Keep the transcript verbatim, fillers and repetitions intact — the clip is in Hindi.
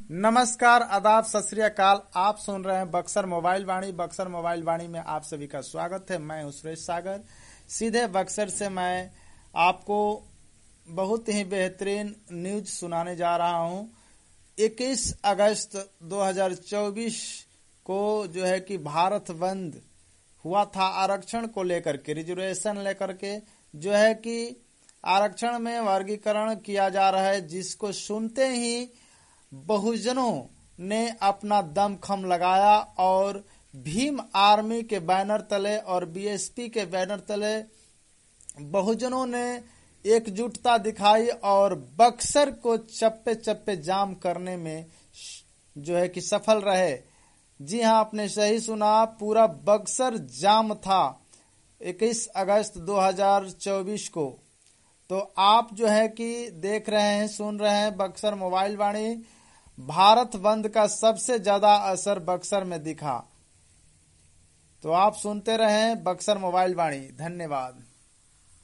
नमस्कार, आदाब, सत श्री अकाल। आप सुन रहे हैं बक्सर मोबाइल वाणी। बक्सर मोबाइल वाणी में आप सभी का स्वागत है। मैं हूं सुरेश सागर। सीधे बक्सर से मैं आपको बहुत ही बेहतरीन न्यूज सुनाने जा रहा हूं। इक्कीस अगस्त दो हज़ार चौबीस को जो है कि भारत बंद हुआ था आरक्षण को लेकर के, रिजर्वेशन लेकर के, जो है कि आरक्षण में वर्गीकरण किया जा रहा है, जिसको सुनते ही बहुजनों ने अपना दमखम लगाया और भीम आर्मी के बैनर तले और बीएसपी के बैनर तले बहुजनों ने एकजुटता दिखाई और बक्सर को चप्पे चप्पे जाम करने में जो है कि सफल रहे। जी हां, आपने सही सुना, पूरा बक्सर जाम था इक्कीस अगस्त दो हज़ार चौबीस को। तो आप जो है कि देख रहे हैं, सुन रहे हैं बक्सर मोबाइल वाणी। भारत बंद का सबसे ज्यादा असर बक्सर में दिखा। तो आप सुनते रहें बक्सर मोबाइल वाणी। धन्यवाद।